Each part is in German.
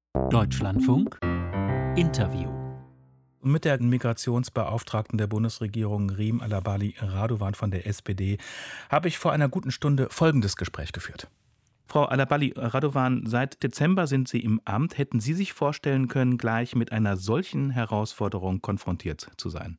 Deutschlandfunk Interview. Mit der Migrationsbeauftragten der Bundesregierung Riem Alabali Radovan von der SPD habe ich vor einer guten Stunde folgendes Gespräch geführt. Frau Alabali Radovan, seit Dezember sind Sie im Amt. Hätten Sie sich vorstellen können, gleich mit einer solchen Herausforderung konfrontiert zu sein?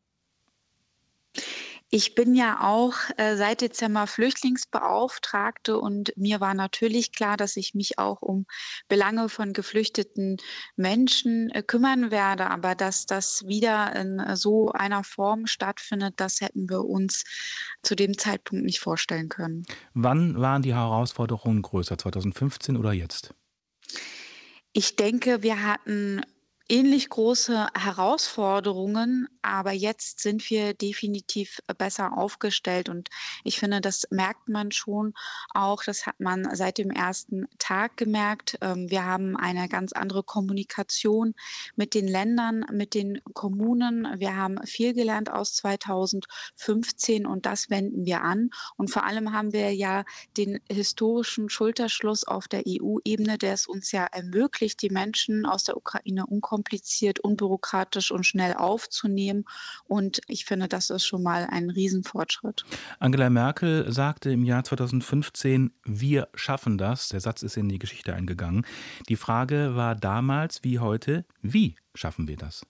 Ich bin ja auch seit Dezember Flüchtlingsbeauftragte und mir war natürlich klar, dass ich mich auch um Belange von geflüchteten Menschen kümmern werde. Aber dass das wieder in so einer Form stattfindet, das hätten wir uns zu dem Zeitpunkt nicht vorstellen können. Wann waren die Herausforderungen größer, 2015 oder jetzt? Ich denke, wir hatten ähnlich große Herausforderungen, aber jetzt sind wir definitiv besser aufgestellt und ich finde, das merkt man schon auch, das hat man seit dem ersten Tag gemerkt. Wir haben eine ganz andere Kommunikation mit den Ländern, mit den Kommunen. Wir haben viel gelernt aus 2015 und das wenden wir an. Und vor allem haben wir ja den historischen Schulterschluss auf der EU-Ebene, der es uns ja ermöglicht, die Menschen aus der Ukraine unkompliziert, unbürokratisch und schnell aufzunehmen. Und ich finde, das ist schon mal ein Riesenfortschritt. Angela Merkel sagte im Jahr 2015, wir schaffen das. Der Satz ist in die Geschichte eingegangen. Die Frage war damals wie heute, wie schaffen wir das?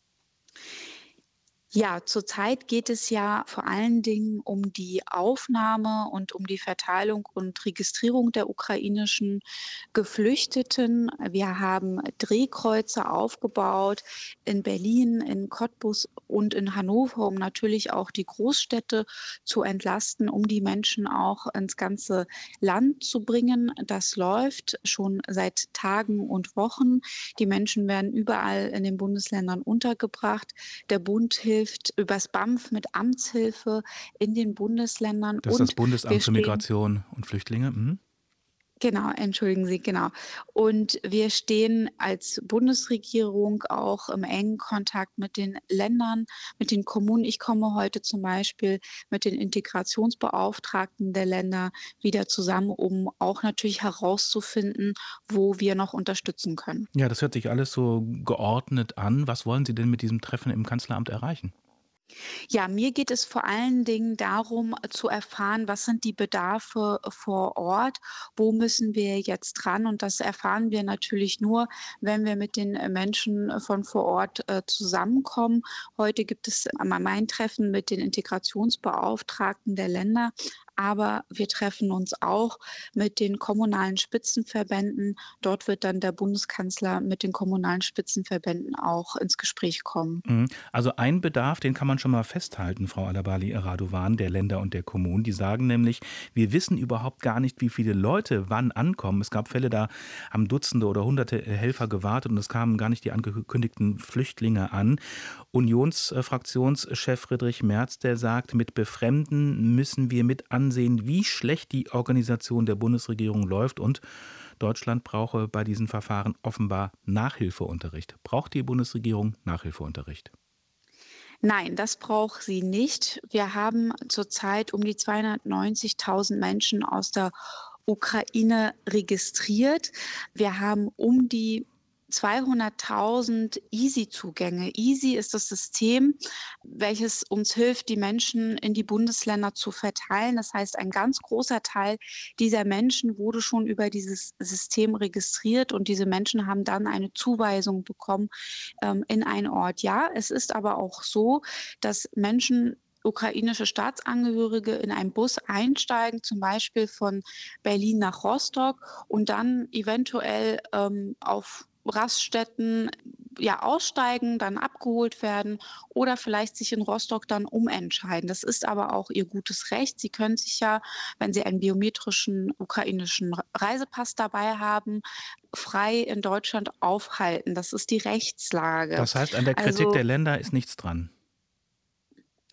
Ja, zurzeit geht es ja vor allen Dingen um die Aufnahme und um die Verteilung und Registrierung der ukrainischen Geflüchteten. Wir haben Drehkreuze aufgebaut in Berlin, in Cottbus und in Hannover, um natürlich auch die Großstädte zu entlasten, um die Menschen auch ins ganze Land zu bringen. Das läuft schon seit Tagen und Wochen. Die Menschen werden überall in den Bundesländern untergebracht. Der Bund hilft übers BAMF mit Amtshilfe in den Bundesländern. Das ist das Bundesamt für Migration und Flüchtlinge. Genau, entschuldigen Sie, genau. Und wir stehen als Bundesregierung auch im engen Kontakt mit den Ländern, mit den Kommunen. Ich komme heute zum Beispiel mit den Integrationsbeauftragten der Länder wieder zusammen, um auch natürlich herauszufinden, wo wir noch unterstützen können. Ja, das hört sich alles so geordnet an. Was wollen Sie denn mit diesem Treffen im Kanzleramt erreichen? Ja, mir geht es vor allen Dingen darum, zu erfahren, was sind die Bedarfe vor Ort, wo müssen wir jetzt dran? Und das erfahren wir natürlich nur, wenn wir mit den Menschen von vor Ort zusammenkommen. Heute gibt es mein Treffen mit den Integrationsbeauftragten der Länder. Aber wir treffen uns auch mit den kommunalen Spitzenverbänden. Dort wird dann der Bundeskanzler mit den kommunalen Spitzenverbänden auch ins Gespräch kommen. Also ein Bedarf, den kann man schon mal festhalten, Frau Alabali Radovan, der Länder und der Kommunen. Die sagen nämlich, wir wissen überhaupt gar nicht, wie viele Leute wann ankommen. Es gab Fälle, da haben Dutzende oder Hunderte Helfer gewartet und es kamen gar nicht die angekündigten Flüchtlinge an. Unionsfraktionschef Friedrich Merz, der sagt, mit Befremden müssen wir mit ansehen, wie schlecht die Organisation der Bundesregierung läuft und Deutschland brauche bei diesen Verfahren offenbar Nachhilfeunterricht. Braucht die Bundesregierung Nachhilfeunterricht? Nein, das braucht sie nicht. Wir haben zurzeit um die 290.000 Menschen aus der Ukraine registriert. Wir haben um die 200.000 Easy-Zugänge. Easy ist das System, welches uns hilft, die Menschen in die Bundesländer zu verteilen. Das heißt, ein ganz großer Teil dieser Menschen wurde schon über dieses System registriert und diese Menschen haben dann eine Zuweisung bekommen in einen Ort. Ja, es ist aber auch so, dass Menschen ukrainische Staatsangehörige in einen Bus einsteigen, zum Beispiel von Berlin nach Rostock und dann eventuell auf Raststätten aussteigen, dann abgeholt werden oder vielleicht sich in Rostock dann umentscheiden. Das ist aber auch ihr gutes Recht. Sie können sich ja, wenn Sie einen biometrischen ukrainischen Reisepass dabei haben, frei in Deutschland aufhalten. Das ist die Rechtslage. Das heißt, an der Kritik der Länder ist nichts dran.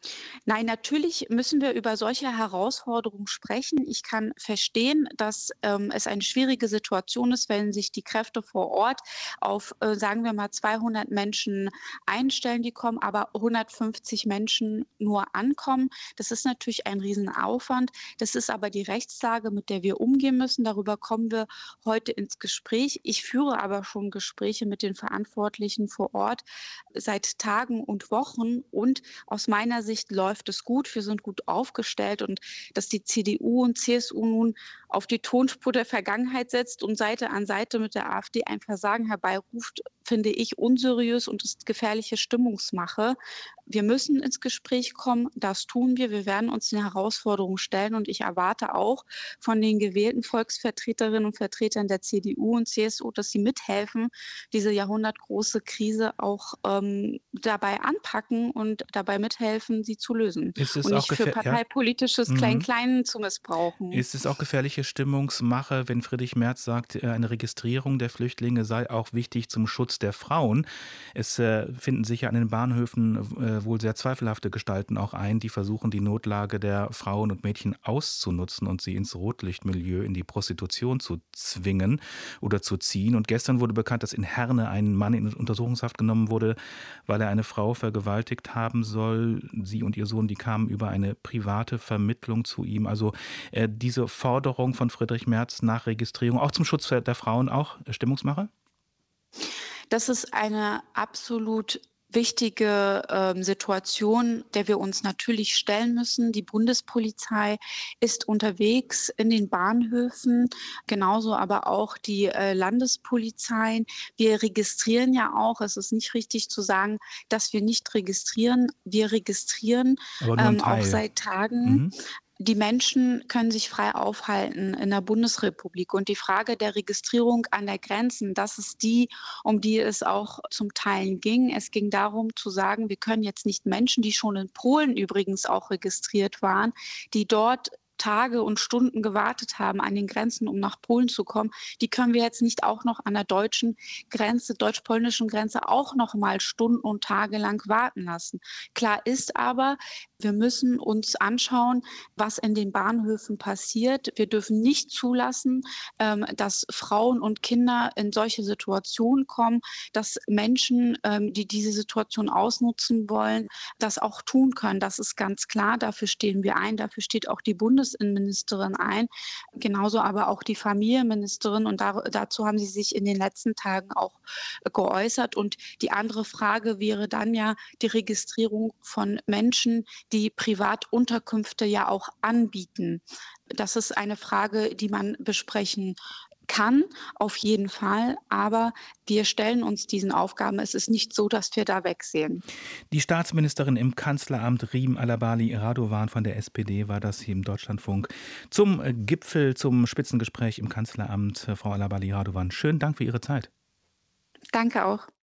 Nein, natürlich müssen wir über solche Herausforderungen sprechen. Ich kann verstehen, dass es eine schwierige Situation ist, wenn sich die Kräfte vor Ort auf, sagen wir mal, 200 Menschen einstellen, die kommen, aber 150 Menschen nur ankommen. Das ist natürlich ein Riesenaufwand. Das ist aber die Rechtslage, mit der wir umgehen müssen. Darüber kommen wir heute ins Gespräch. Ich führe aber schon Gespräche mit den Verantwortlichen vor Ort seit Tagen und Wochen und aus meiner Sicht läuft es gut. Wir sind gut aufgestellt und dass die CDU und CSU nun auf die Tonspur der Vergangenheit setzt und Seite an Seite mit der AfD ein Versagen herbeiruft, finde ich unseriös und ist gefährliche Stimmungsmache. Wir müssen ins Gespräch kommen, das tun wir. Wir werden uns den Herausforderungen stellen und ich erwarte auch von den gewählten Volksvertreterinnen und Vertretern der CDU und CSU, dass sie mithelfen, diese jahrhundertgroße Krise auch dabei anpacken und dabei mithelfen, sie zu lösen. Ist es Und auch nicht für parteipolitisches Klein-Klein zu missbrauchen. Ist es auch gefährliche Stimmungsmache, wenn Friedrich Merz sagt, eine Registrierung der Flüchtlinge sei auch wichtig zum Schutz der Frauen? Es finden sich ja an den Bahnhöfen wohl sehr zweifelhafte Gestalten auch ein, die versuchen, die Notlage der Frauen und Mädchen auszunutzen und sie ins Rotlichtmilieu, in die Prostitution zu zwingen oder zu ziehen. Und gestern wurde bekannt, dass in Herne ein Mann in Untersuchungshaft genommen wurde, weil er eine Frau vergewaltigt haben soll. Sie und ihr Sohn, die kamen über eine private Vermittlung zu ihm. Also diese Forderung von Friedrich Merz nach Registrierung, auch zum Schutz der Frauen, auch Stimmungsmache? Das ist eine absolut wichtige Situation, der wir uns natürlich stellen müssen. Die Bundespolizei ist unterwegs in den Bahnhöfen, genauso aber auch die Landespolizeien. Wir registrieren ja auch, es ist nicht richtig zu sagen, dass wir nicht registrieren. Wir registrieren Aber nur ein Teil. auch seit Tagen. Mhm. Die Menschen können sich frei aufhalten in der Bundesrepublik. Und die Frage der Registrierung an der Grenzen, das ist die, um die es auch zum Teil ging. Es ging darum zu sagen, wir können jetzt nicht Menschen, die schon in Polen übrigens auch registriert waren, die dort Tage und Stunden gewartet haben an den Grenzen, um nach Polen zu kommen, die können wir jetzt nicht auch noch an der deutschen Grenze, deutsch-polnischen Grenze auch noch mal Stunden und Tage lang warten lassen. Klar ist aber, wir müssen uns anschauen, was in den Bahnhöfen passiert. Wir dürfen nicht zulassen, dass Frauen und Kinder in solche Situationen kommen, dass Menschen, die diese Situation ausnutzen wollen, das auch tun können. Das ist ganz klar. Dafür stehen wir ein. Dafür steht auch die Bundesinnenministerin ein. Genauso aber auch die Familienministerin. Und dazu haben sie sich in den letzten Tagen auch geäußert. Und die andere Frage wäre dann ja die Registrierung von Menschen, die Privatunterkünfte ja auch anbieten. Das ist eine Frage, die man besprechen kann, auf jeden Fall. Aber wir stellen uns diesen Aufgaben. Es ist nicht so, dass wir da wegsehen. Die Staatsministerin im Kanzleramt Riem Alabali Radovan von der SPD war das hier im Deutschlandfunk zum Gipfel, zum Spitzengespräch im Kanzleramt. Frau Alabali Radovan, schönen Dank für Ihre Zeit. Danke auch.